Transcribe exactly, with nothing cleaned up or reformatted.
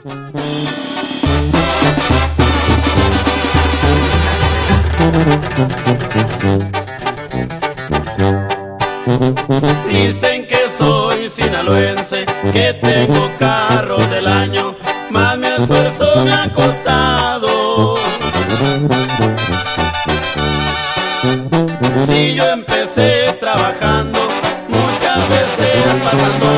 Dicen que soy sinaloense, que tengo carro del año, más mi esfuerzo me ha costado. Si yo empecé trabajando, muchas veces pasando